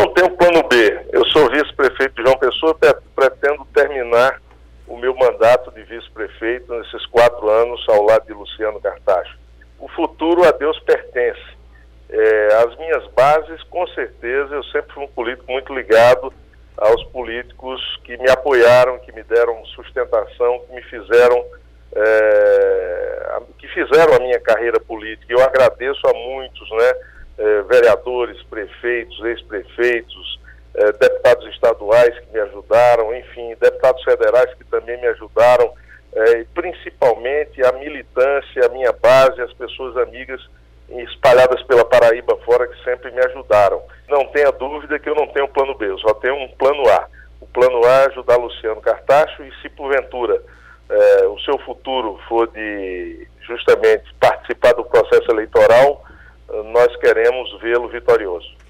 não tenho plano B. Eu sou vice-prefeito de João Pessoa, pretendo terminar o meu mandato de vice-prefeito nesses 4 anos ao lado de Luciano Cartacho. O futuro a Deus pertence. As minhas bases, com certeza, eu sempre fui um político muito ligado aos políticos que me apoiaram, que me deram sustentação, que me fizeram, a minha carreira política. Eu agradeço a muitos, vereadores, prefeitos, ex-prefeitos, deputados estaduais que me ajudaram, enfim, deputados federais que também me ajudaram, e principalmente a militância, a minha base, as pessoas amigas espalhadas pela Paraíba fora que sempre me ajudaram. Não tenha dúvida que eu não tenho plano B, eu só tenho um plano A. O plano A é ajudar Luciano Cartacho, e se porventura o seu futuro for de justamente participar do processo eleitoral, nós queremos vê-lo vitorioso.